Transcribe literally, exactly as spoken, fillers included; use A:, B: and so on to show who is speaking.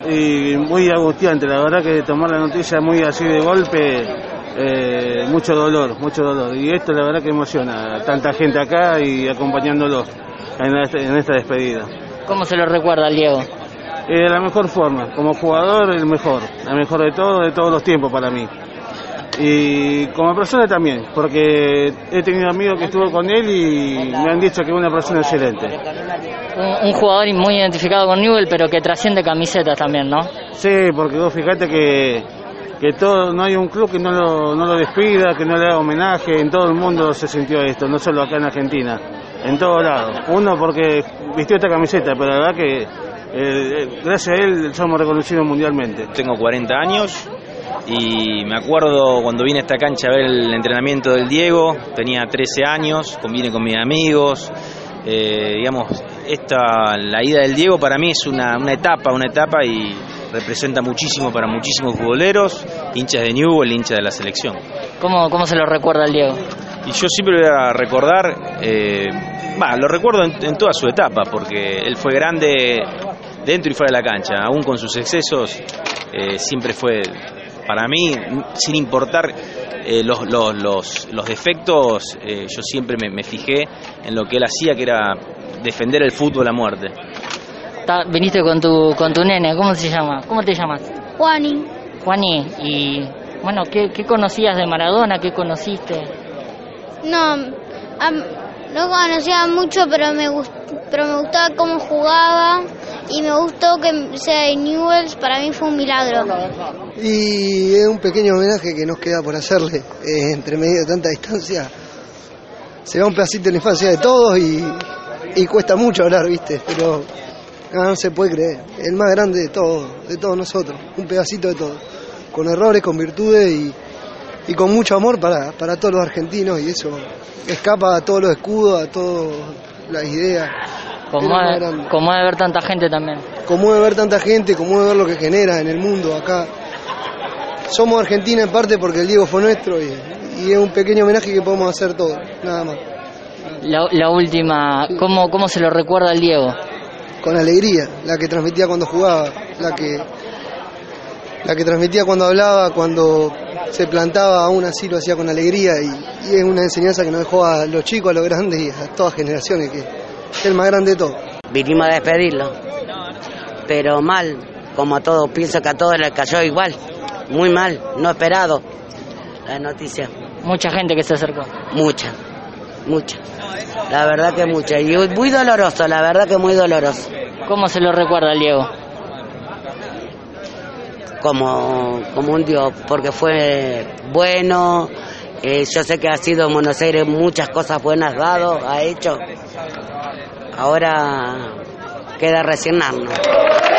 A: Y muy angustiante, la verdad que tomar la noticia muy así de golpe, eh, mucho dolor, mucho dolor. Y esto la verdad que emociona a tanta gente acá y acompañándolos en esta, en esta despedida.
B: ¿Cómo se lo recuerda al Diego?
A: Eh, de la mejor forma, como jugador el mejor, la mejor de todo, de todos los tiempos para mí. Y como persona también, porque he tenido amigos que estuvo con él y me han dicho que es una persona excelente.
B: Un, un jugador muy identificado con Newell's, pero que trasciende camisetas también, ¿no?
A: Sí, porque vos fijate que, que todo, no hay un club que no lo, no lo despida, que no le haga homenaje, en todo el mundo se sintió esto, no solo acá en Argentina, en todos lados. Uno porque vistió esta camiseta, pero la verdad que eh, gracias a él somos reconocidos mundialmente.
C: Tengo cuarenta años. Y me acuerdo cuando vine a esta cancha a ver el entrenamiento del Diego, tenía trece años, vine con mis amigos, eh, digamos, esta, la ida del Diego para mí es una, una etapa, una etapa y representa muchísimo para muchísimos futboleros, hinchas de Newell's, hinchas de la selección.
B: ¿Cómo, cómo se lo recuerda al Diego?
C: Y yo siempre voy a recordar, eh, bah, lo recuerdo en, en toda su etapa, porque él fue grande dentro y fuera de la cancha, aún con sus excesos, eh, siempre fue... Para mí, sin importar eh, los, los, los, los defectos, eh, yo siempre me, me fijé en lo que él hacía, que era defender el fútbol a muerte.
B: Ta, viniste con tu con tu nene, ¿cómo se llama? ¿Cómo te llamas?
D: Juani.
B: Juani, y bueno, ¿qué, qué conocías de Maradona? ¿Qué conociste?
D: No, um, no conocía mucho, pero me, gust, pero me gustaba cómo jugaba. Y me gustó que sea de Newell's, para mí fue un milagro.
E: Y es un pequeño homenaje que nos queda por hacerle, eh, entre medio de tanta distancia. Se va un pedacito de la infancia de todos y, y cuesta mucho hablar, ¿viste? Pero no, no se puede creer, el más grande de todos, de todos nosotros, un pedacito de todo, con errores, con virtudes y, y con mucho amor para, para todos los argentinos, y eso escapa a todos los escudos, a todas las ideas.
B: Como de, como de ver tanta gente también.
E: Como de ver tanta gente, como de ver lo que genera en el mundo acá. Somos Argentina en parte porque el Diego fue nuestro y, y es un pequeño homenaje que podemos hacer todos, nada más.
B: La, la última, sí. ¿cómo, ¿cómo se lo recuerda al Diego?
E: Con alegría, la que transmitía cuando jugaba, la que, la que transmitía cuando hablaba, cuando se plantaba, aún así lo hacía con alegría y, y es una enseñanza que nos dejó a los chicos, a los grandes y a todas generaciones que es el más grande de todo.
F: Vinimos a despedirlo, pero mal, como a todos, pienso que a todos les cayó igual, muy mal, no esperado la noticia.
B: Mucha gente que se acercó.
F: Mucha, mucha, la verdad que mucha, y muy doloroso, la verdad que muy doloroso.
B: ¿Cómo se lo recuerda al Diego?
F: Como, como un dios, porque fue bueno. Eh, yo sé que ha sido en Buenos Aires muchas cosas buenas dado, ha hecho. Ahora queda resignarnos.